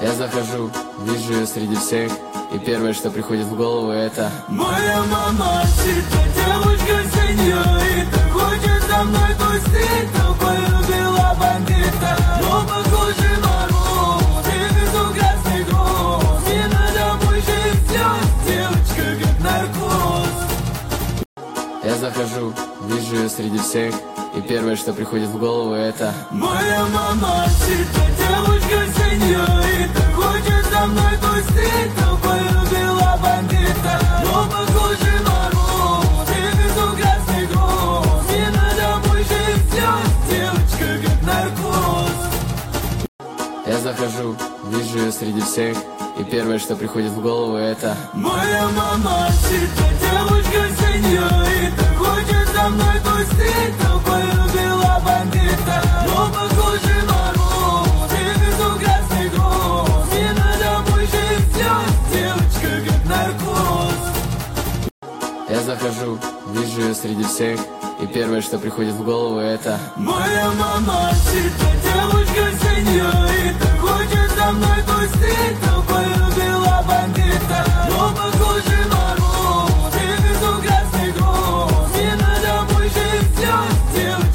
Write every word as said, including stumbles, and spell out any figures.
Я захожу, вижу ее среди всех, и первое, что приходит в голову, это моя мама, сита, девочка сеньорита, хочет со мной тусить, но полюбила бандита. Но похоже мороз, и везу красный груз, не надо больше слез, девочка как наркоз. Я захожу, вижу ее среди всех, и первое, что приходит в голову, это моя мама, сита, девочка сеньорита, хочет со мной тусить, но полюбила бандита. Но похоже мороз, и везу красный груз, не надо больше слез, девочка как наркоз. Я захожу, вижу ее среди всех, и первое, что приходит в голову, это моя мама, сита, девочка сеньорита, хочет со мной тусить, но полюбила бандита. Но похоже мороз, и везу красный груз, не надо больше слез, девочка как наркоз. Я захожу, вижу ее среди всех, и первое, что приходит в голову, это моя мама, сита,